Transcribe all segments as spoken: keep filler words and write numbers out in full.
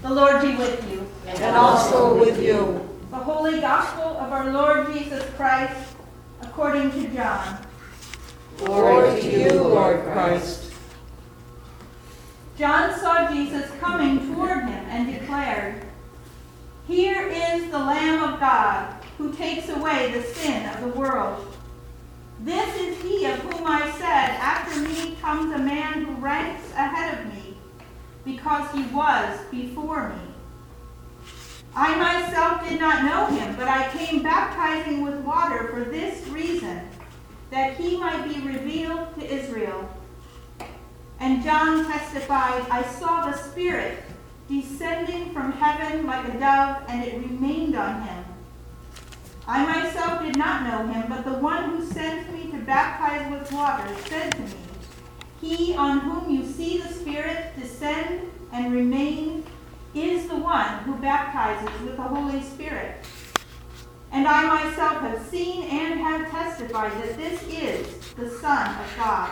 The Lord be with you. And also with you. The Holy Gospel of our Lord Jesus Christ, according to John. Glory to you, Lord Christ. John saw Jesus coming toward him and declared, "Here is the Lamb of God, who takes away the sin of the world. This is he of whom I said, after me comes a man who ranks ahead of me, because he was before me. I myself did not know him, but I came baptizing with water for this reason, that he might be revealed to Israel." And John testified, "I saw the Spirit descending from heaven like a dove, and it remained on him. I myself did not know him, but the one who sent me to baptize with water said to me, 'He on whom you see the Spirit descend and remain is the one who baptizes with the Holy Spirit.' And I myself have seen and have testified that this is the Son of God."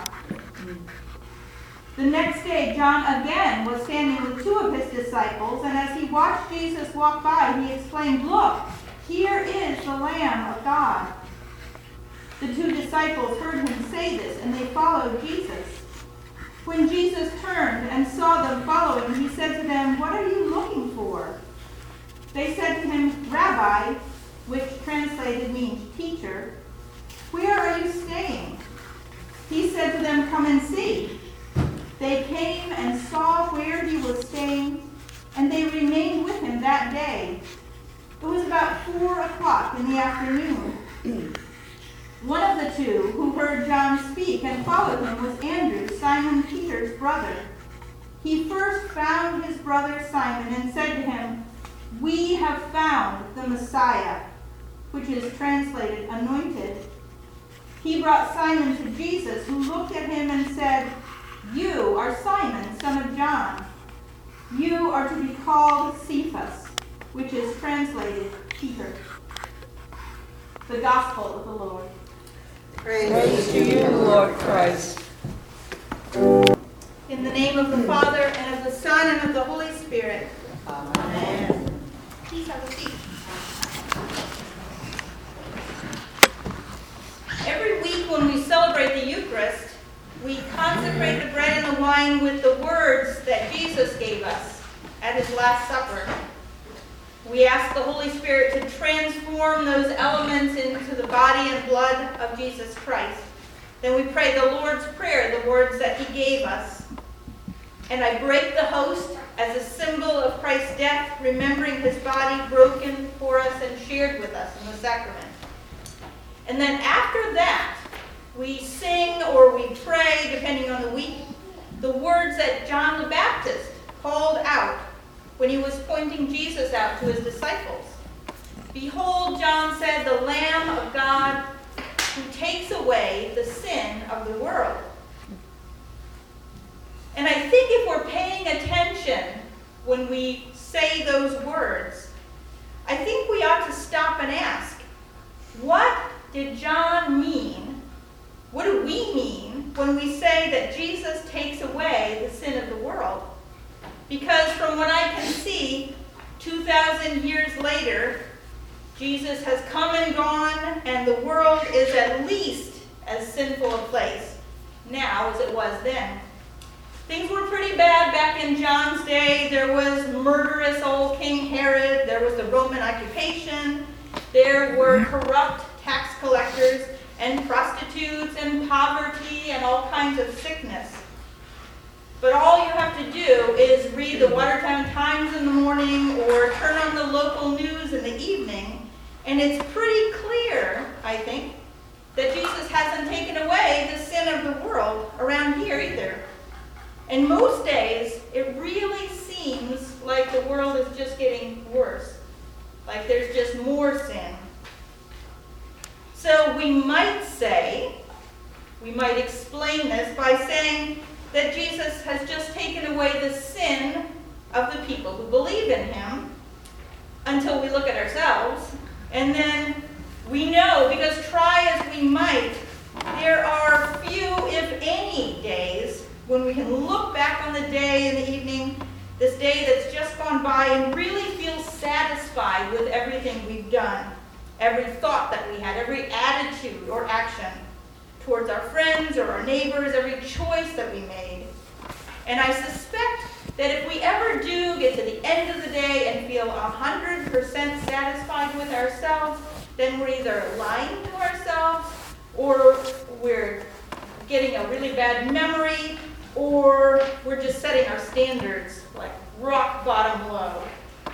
The next day, John again was standing with two of his disciples, and as he watched Jesus walk by, he exclaimed, "Look, here is the Lamb of God." The two disciples heard him say this, and they followed Jesus. When Jesus turned and saw them following, he said to them, "What are you looking for?" They said to him, "Rabbi," which translated means teacher, "where are you staying?" He said to them, "Come and see." They came and saw where he was staying, and they remained with him that day. It was about four o'clock in the afternoon. One of the two who heard John speak and followed him was Andrew, Simon Peter's brother. He first found his brother Simon and said to him, "We have found the Messiah," which is translated anointed. He brought Simon to Jesus, who looked at him and said, "You are Simon, son of John. You are to be called Cephas," which is translated Peter. The Gospel of the Lord. Praise, Praise to you, Lord Christ. In the name of the Father, and of the Son, and of the Holy Spirit. Amen. Please have a seat. Every week when we celebrate the Eucharist, we consecrate the bread and the wine with the words that Jesus gave us at his Last Supper. We ask the Holy Spirit to transform those elements into the body and blood of Jesus Christ. Then we pray the Lord's Prayer, the words that he gave us. "And I break the host as a symbol of Christ's death, remembering his body broken for us and shared with us in the sacrament." And then after that, we sing or we pray, depending on the week, the words that John the Baptist called out when he was pointing Jesus out to his disciples. "Behold," John said, "the Lamb of God who takes away the sin of the world." And I think if we're paying attention when we say those words, I think we ought to stop and ask, what did John mean? What do we mean when we say that Jesus takes away the sin of the world? Because from what I can see, two thousand years later, Jesus has come and gone, and the world is at least as sinful a place now as it was then. Things were pretty bad back in John's day. There was murderous old King Herod. There was the Roman occupation. There were corrupt tax collectors and prostitutes and poverty and all kinds of sickness. But all you have to do is read the Watertown Times in the morning or turn on the local news in the evening, and it's pretty clear, I think, that Jesus hasn't taken away the sin of the world around here either. And most days, it really seems like the world is just getting worse, like there's just more sin. So we might say, we might explain this by saying that Jesus has just taken away the sin of the people who believe in him until we look at ourselves. And then we know, because try as we might, there are few, if any, days when we can look back on the day in the evening this day that's just gone by, and really feel satisfied with everything we've done, every thought that we had, every attitude or action towards our friends or our neighbors, every choice that we made. And I suspect that if we ever do get to the end of the day and feel one hundred percent satisfied with ourselves, then we're either lying to ourselves, or we're getting a really bad memory, or we're just setting our standards like rock bottom low.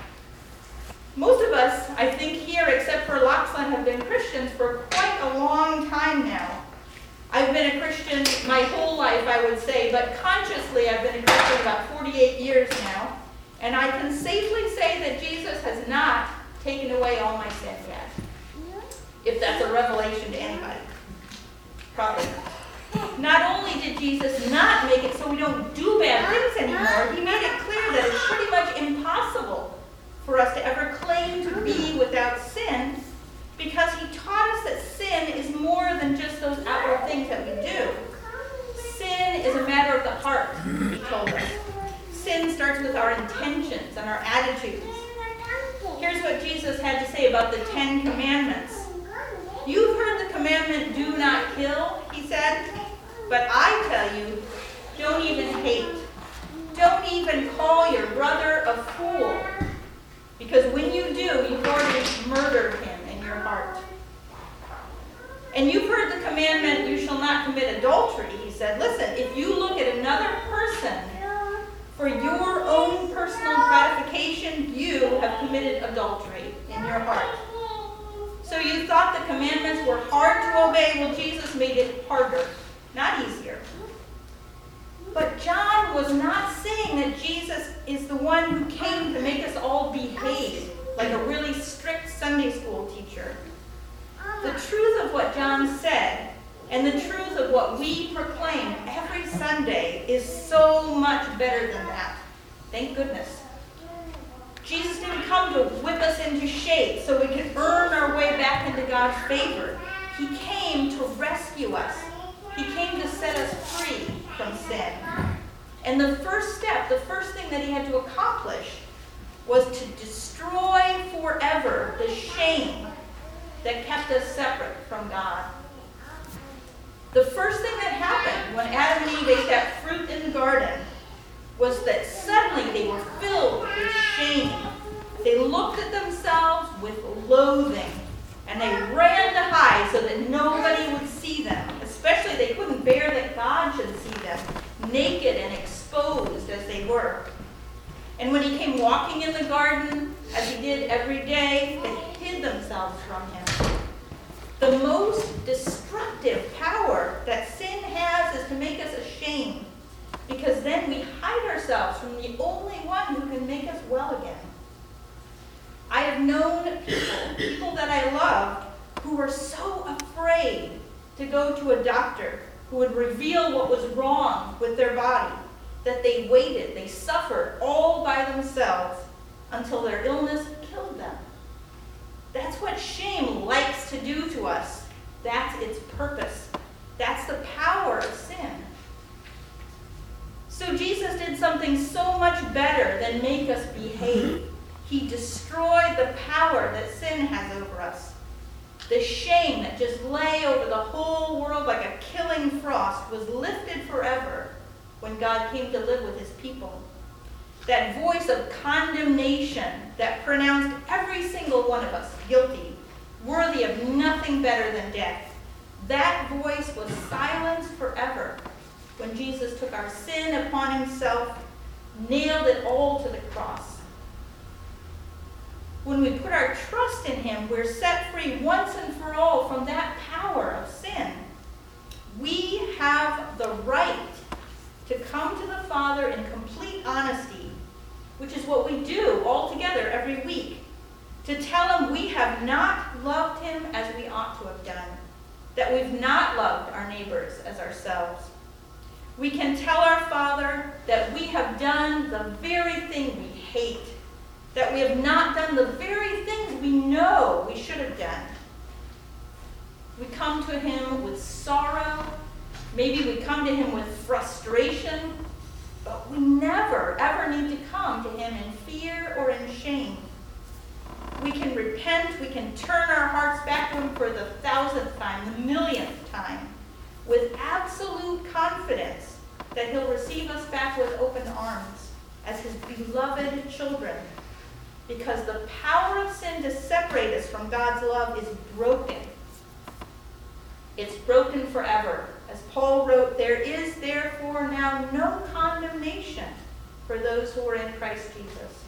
Most of us, I think here, except for Lachlan, have been Christians for quite a long time now. I've been a Christian my whole life, I would say, but consciously I've been a Christian about forty-eight years now, and I can safely say that Jesus has not taken away all my sin yet. If that's a revelation to anybody. Probably not. Not only did Jesus not make it so we don't do bad things anymore, he made it clear that it's pretty much impossible for us to ever claim to be without sin, because he taught us that sin is more than just those outward things that we do. Sin is a matter of the heart, he told us. Sin starts with our intentions and our attitudes. Here's what Jesus had to say about the Ten Commandments. You've heard the commandment, do not kill, he said, but I tell you, don't even hate. Don't even call your brother a fool, because when you do, you've already murdered him in your heart. And you've heard the commandment, you shall not commit adultery, he said. Listen, if you look at another person for your own personal gratification, you have committed adultery in your heart. So you thought the commandments were hard to obey? Well, Jesus made it harder, not easier. But John was not saying that Jesus is the one who came to make us all behave like a really strict Sunday school teacher. The truth of what John said and the truth of what we proclaim every Sunday is so much better than that. Thank goodness. Jesus didn't come to whip us into shape so we could earn our way back into God's favor. He came to rescue us. He came to set us free from sin. And the first step, the first thing that he had to accomplish was to destroy forever the shame that kept us separate from God. The first thing that happened when Adam and Eve ate that fruit in the garden was that suddenly they were filled with shame. They looked at themselves with loathing, and they ran to hide so that nobody would see them. Especially they couldn't bear that God should see them, naked and exposed as they were. And when he came walking in the garden, as he did every day, they hid themselves from him. The most destructive power that sin has is to make us ashamed, because then we hide ourselves from the only one who can make us well again. I have known people, people that I loved, who were so afraid to go to a doctor who would reveal what was wrong with their body, that they waited, they suffered all by themselves until their illness killed them. That's what shame likes to do to us. That's its purpose. That's the power of sin. So Jesus did something so much better than make us behave. He destroyed the power that sin has over us. The shame that just lay over the whole world like a killing frost was lifted forever when God came to live with his people. That voice of condemnation that pronounced every single one of us guilty, worthy of nothing better than death, that voice was silenced forever when Jesus took our sin upon himself, nailed it all to the cross. When we put our trust in him, we're set free once and for all from that power of sin. We have the right to come to the Father in complete honesty, which is what we do all together every week, to tell him we have not loved him as we ought to have done, that we've not loved our neighbors as ourselves. We can tell our Father that we have done the very thing we hate, that we have not done the very things we know we should have done. We come to him with sorrow. Maybe we come to him with frustration. But we never, ever need to come to him in fear or in shame. We can repent, we can turn our hearts back to him for the thousandth time, the millionth time, with absolute confidence that he'll receive us back with open arms as his beloved children. Because the power of sin to separate us from God's love is broken. It's broken forever. As Paul wrote, there is therefore now no condemnation for those who are in Christ Jesus.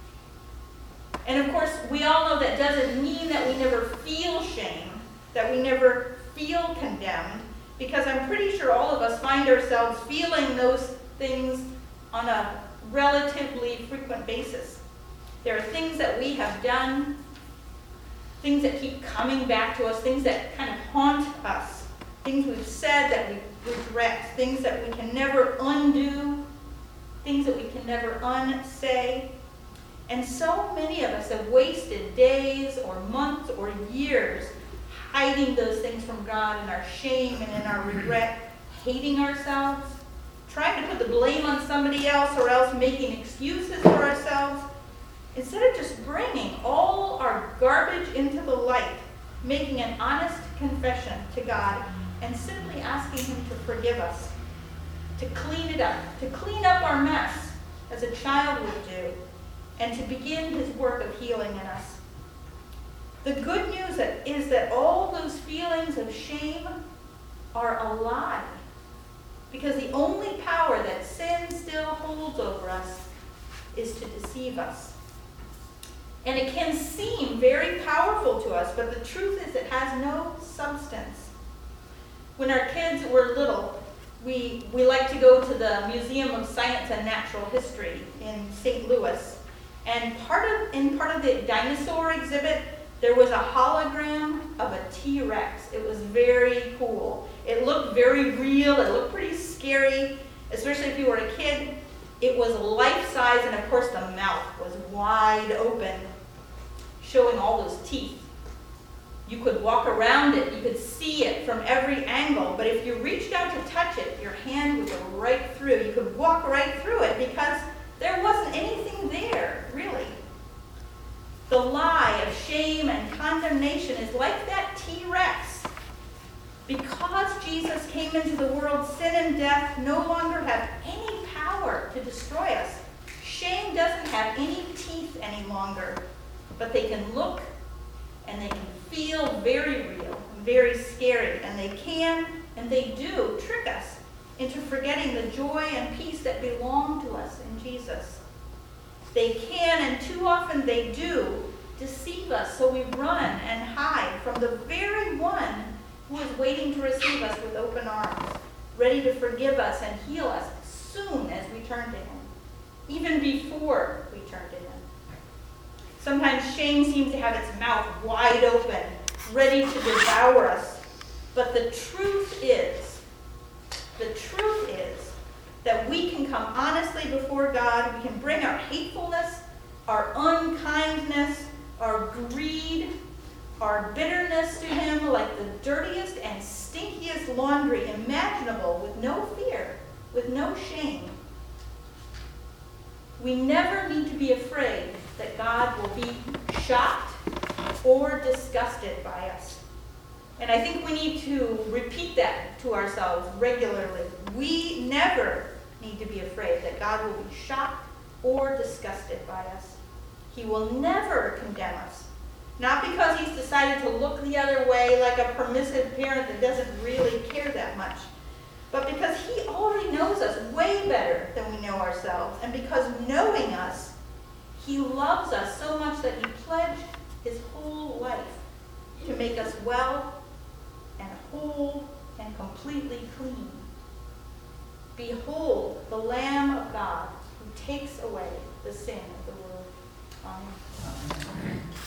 And of course, we all know that doesn't mean that we never feel shame, that we never feel condemned, because I'm pretty sure all of us find ourselves feeling those things on a relatively frequent basis. There are things that we have done, things that keep coming back to us, things that kind of haunt us, things we've said that we regret, things that we can never undo, things that we can never unsay. And so many of us have wasted days or months or years hiding those things from God in our shame and in our regret, hating ourselves, trying to put the blame on somebody else or else making excuses for ourselves, instead of just bringing all our garbage into the light, making an honest confession to God and simply asking him to forgive us, to clean it up, to clean up our mess as a child would do, and to begin his work of healing in us. The good news is that all those feelings of shame are a lie, because the only power that sin still holds over us is to deceive us. And it can seem very powerful to us, but the truth is it has no substance. When our kids were little, we, we liked to go to the Museum of Science and Natural History in Saint Louis. And part of, in part of the dinosaur exhibit, there was a hologram of a T-Rex. It was very cool. It looked very real. It looked pretty scary, especially if you were a kid. It was life-size, and of course the mouth was wide open, showing all those teeth. You could walk around it. You could see it from every angle. But if you reached out to touch it, your hand would go right through. You could walk right through it because there wasn't anything there, really. The lie of shame and condemnation is like that T-Rex. Because Jesus came into the world, sin and death no longer have any power to destroy us. Shame doesn't have any teeth any longer, but they can look and they can feel very real and very scary, and they can and they do trick us into forgetting the joy and peace that belong to us in Jesus. They can, and too often they do, deceive us so we run and hide from the very one who is waiting to receive us with open arms, ready to forgive us and heal us as soon as we turn to him, even before we turn to him. Sometimes shame seems to have its mouth wide open, ready to devour us. But the truth is, the truth is that we can come honestly before God. We can bring our hatefulness, our unkindness, our greed, our bitterness to him like the dirtiest and stinkiest laundry imaginable, with no fear, with no shame. We never need to be afraid that God will be shocked or disgusted by us. And I think we need to repeat that to ourselves regularly. We never need to be afraid that God will be shocked or disgusted by us. He will never condemn us. Not because he's decided to look the other way like a permissive parent that doesn't really care that much, but because he already knows us way better than we know ourselves, and because knowing us, he loves us so much that he pledged his whole life to make us well and whole and completely clean. Behold, the Lamb of God who takes away the sin of the world. Amen.